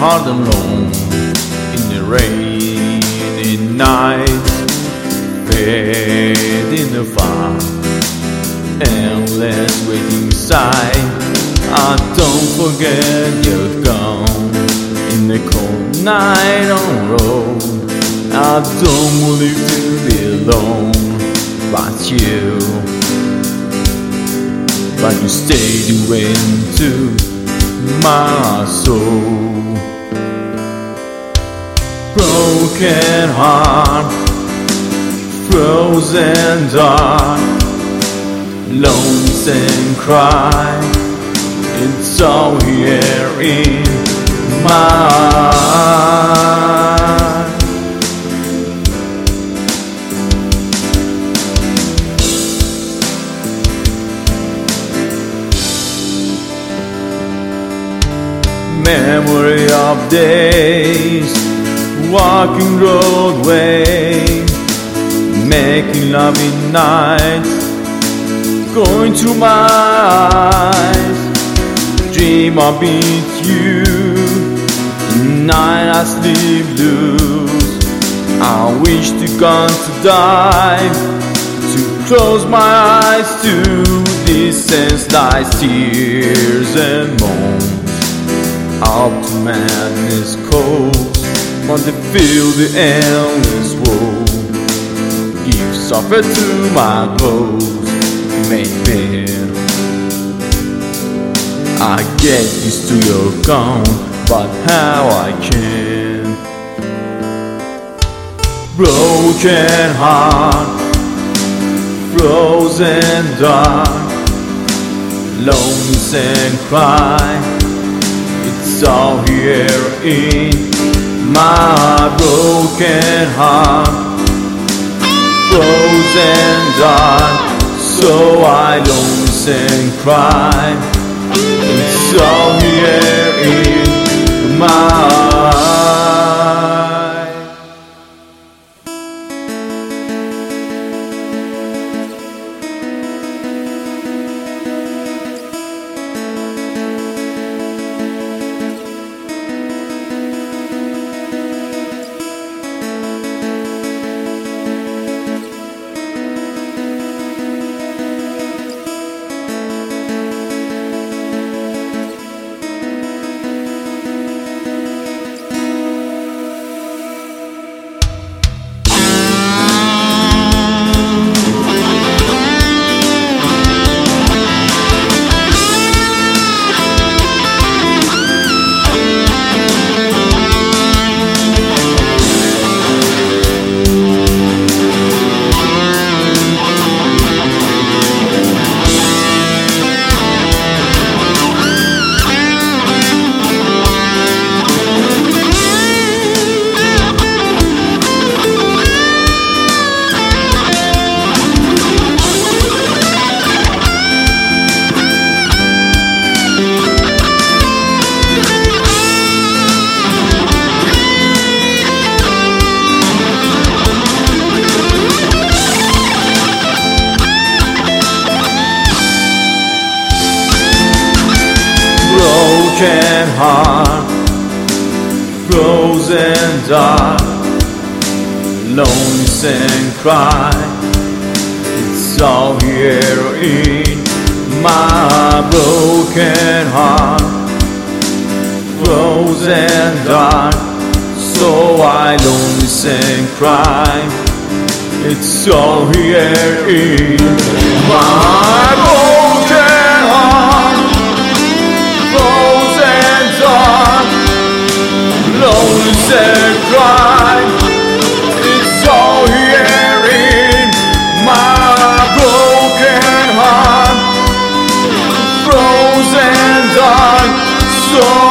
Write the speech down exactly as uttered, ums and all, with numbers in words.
heart alone in the rainy night, fading afar, endless waiting sight. I don't forget you're gone in the cold night on the road. I don't believe to be alone, but you, but you stayed into my soul. Broken heart, frozen dark, lonesome cry, it's all here in my heart. Memory of days, walking roadway, making love in nights, going through my eyes. Dream of being you, night I sleep loose. I wish to God to die, to close my eyes to this senseless tears and moans. Up to madness calls, want to feel the endless woe. Give suffer to my clothes, make pain. I get used to your gone, but how I can. Broken heart, frozen dark, lonesome cry, it's all here in my broken heart. Frozen dark, so I lonesome cry, it's all here in my heart. Broken heart, frozen dark, lonesome cry, it's all here in my broken heart. Frozen dark, so I lonesome cry, it's all here in my broken heart. Frozen dark, lonesome cry, it's all here in my broken heart. Frozen dark, so